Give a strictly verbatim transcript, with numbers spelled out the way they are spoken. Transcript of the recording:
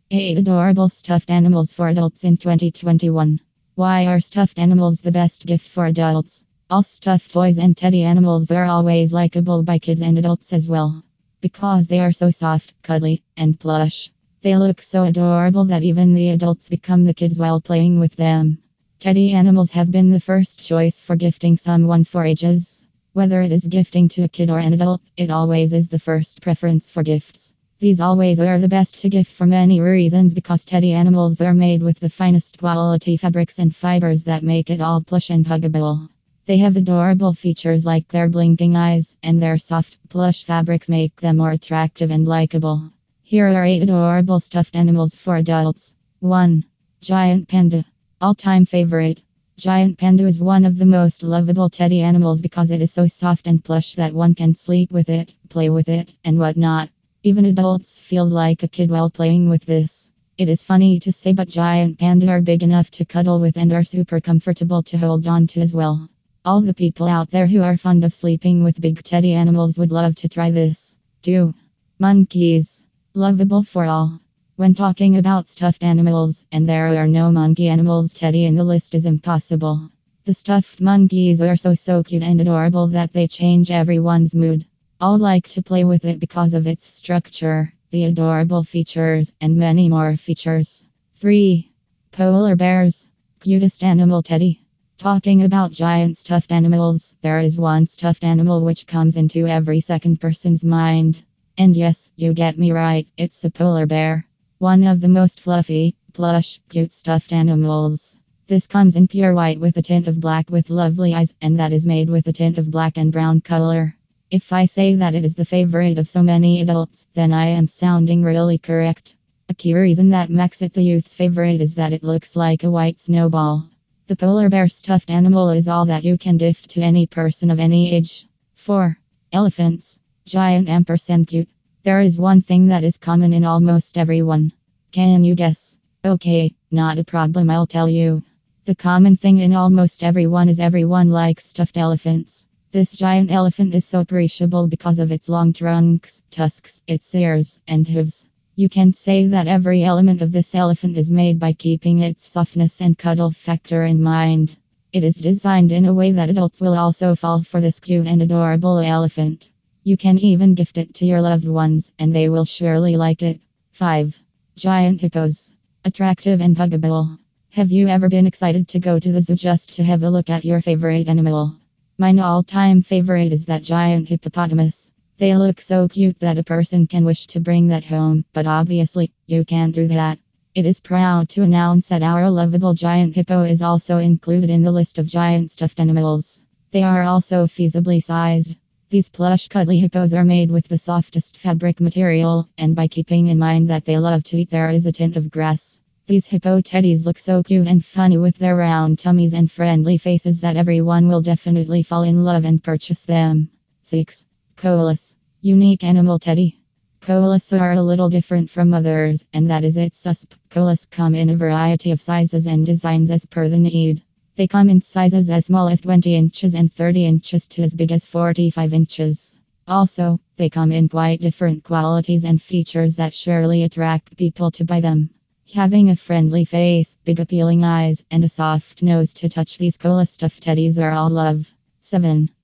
eight adorable stuffed animals for adults in twenty twenty-one. Why are stuffed animals the best gift for adults? All stuffed toys and teddy animals are always likable by kids and adults as well. Because they are so soft, cuddly, and plush. They look so adorable that even the adults become the kids while playing with them. Teddy animals have been the first choice for gifting someone for ages. Whether it is gifting to a kid or an adult, it always is the first preference for gifts. These always are the best to gift for many reasons because teddy animals are made with the finest quality fabrics and fibers that make it all plush and huggable. They have adorable features like their blinking eyes, and their soft, plush fabrics make them more attractive and likable. Here are eight adorable stuffed animals for adults. one. Giant Panda. All-time favorite. Giant Panda is one of the most lovable teddy animals because it is so soft and plush that one can sleep with it, play with it, and whatnot. Even adults feel like a kid while playing with this. It is funny to say, but Giant Panda are big enough to cuddle with and are super comfortable to hold on to as well. All the people out there who are fond of sleeping with big teddy animals would love to try this. two. Monkeys. Lovable for all. When talking about stuffed animals, and there are no monkey animals, teddy in the list is impossible. The stuffed monkeys are so so cute and adorable that they change everyone's mood. All like to play with it because of its structure, the adorable features, and many more features. three. Polar bears. Cutest animal teddy. Talking about giant stuffed animals, there is one stuffed animal which comes into every second person's mind. And yes, you get me right, it's a polar bear. One of the most fluffy, plush, cute stuffed animals. This comes in pure white with a tint of black with lovely eyes, and that is made with a tint of black and brown color. If I say that it is the favorite of so many adults, then I am sounding really correct. A key reason that makes it the youth's favorite is that it looks like a white snowball. The polar bear stuffed animal is all that you can gift to any person of any age. four. Elephants. Giant ampersand cute. There is one thing that is common in almost everyone. Can you guess? Okay, not a problem, I'll tell you. The common thing in almost everyone is everyone likes stuffed elephants. This giant elephant is so appreciable because of its long trunks, tusks, its ears, and hooves. You can say that every element of this elephant is made by keeping its softness and cuddle factor in mind. It is designed in a way that adults will also fall for this cute and adorable elephant. You can even gift it to your loved ones, and they will surely like it. five. Giant hippos. Attractive and huggable. Have you ever been excited to go to the zoo just to have a look at your favorite animal? Mine all-time favorite is that giant hippopotamus. They look so cute that a person can wish to bring that home, but obviously, you can't do that. It is proud to announce that our lovable giant hippo is also included in the list of giant stuffed animals. They are also feasibly sized. These plush cuddly hippos are made with the softest fabric material, and by keeping in mind that they love to eat, there is a tint of grass. These hippo teddies look so cute and funny with their round tummies and friendly faces that everyone will definitely fall in love and purchase them. six. Koalas. Unique animal teddy. Koalas are a little different from others, and that is its U S P. Koalas come in a variety of sizes and designs as per the need. They come in sizes as small as twenty inches and thirty inches to as big as forty-five inches. Also, they come in quite different qualities and features that surely attract people to buy them. Having a friendly face, big appealing eyes, and a soft nose to touch, these Koala stuffed teddies are all love. seven.